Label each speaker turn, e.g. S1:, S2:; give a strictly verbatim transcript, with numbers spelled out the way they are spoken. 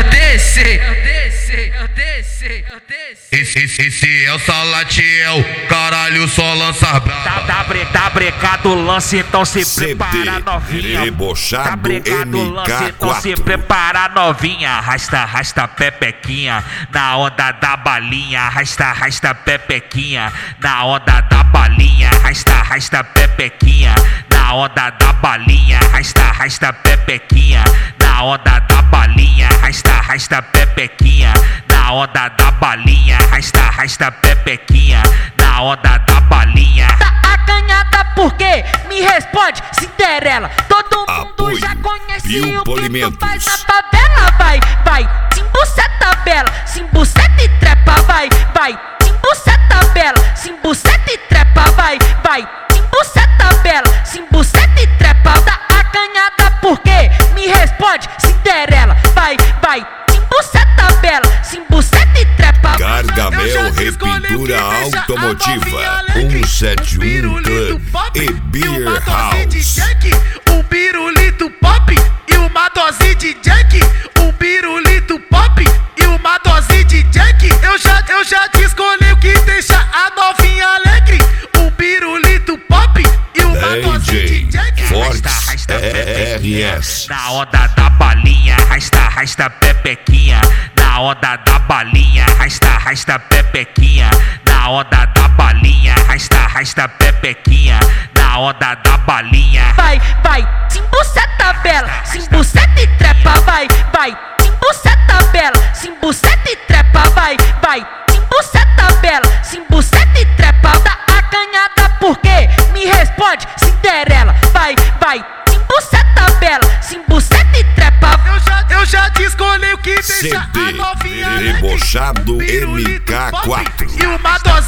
S1: eu desci, eu desci, eu desci, eu desci. Esse, esse, esse é o Salatiel, caralho, só lança brava.
S2: Tá, tá, bre, tá brecado o lance, então se
S3: C D,
S2: prepara novinha.
S3: Debochado
S2: Tá brecado o lance, então se
S3: M K quatro.
S2: prepara novinha. Arrasta, arrasta pepequinha na onda da balinha. Arrasta, arrasta pepequinha na onda da balinha. Arrasta, arrasta pepequinha na onda da balinha. Arrasta, arrasta pepequinha na onda da balinha. Arrasta, arrasta pepequinha na onda da balinha. Arrasta, arrasta pepequinha na onda da balinha.
S4: Tá acanhada porque me responde, Cinderela. Todo mundo
S3: Apoio,
S4: já conhece
S3: Pio
S4: o que
S3: Polimentos.
S4: tu faz na favela. Vai, vai, simbuceta bela, simbuceta e trepa. Vai, vai, simbuceta bela, simbuceta e trepa. Vai, vai, simbuceta bela, simbuceta e trepa. Tá acanhada porque me responde, Cinderela. Vai, vai, simbuceta bela, simbuceta e trepa.
S3: Gargamel Repintura Automotiva, cento e setenta e um Club e Beer House.
S5: Um pirulito pop e uma dose de Jack. Um pirulito pop e uma dose de Jack. Eu já, eu já te escolhi o que deixa a novinha alegre. Um pirulito pop e uma dose de
S3: D J
S5: Jack.
S3: Fortes R S.
S2: Na onda da balinha, arrasta, arrasta pepequinha. Na onda da balinha, arrasta, arrasta pepequinha. Na onda da balinha, arrasta, arrasta pepequinha. Na onda da balinha.
S4: Vai, vai, simbuceta bela, simbuceta e trepa. Vai, vai, simbuceta bela, simbuceta e trepa. Vai, vai, simbuceta bela, simbuceta e trepa. Tá acanhada porque me responde, Cinderela. Vai, vai, simbuceta bela, simbuceta e trepa.
S5: Eu já, eu já te escolhi o que
S3: C
S5: deixa a
S3: D
S5: novinha alegre.
S3: Debochado
S5: Um pirulito
S3: M K
S5: pop
S3: quatro.
S5: e uma dose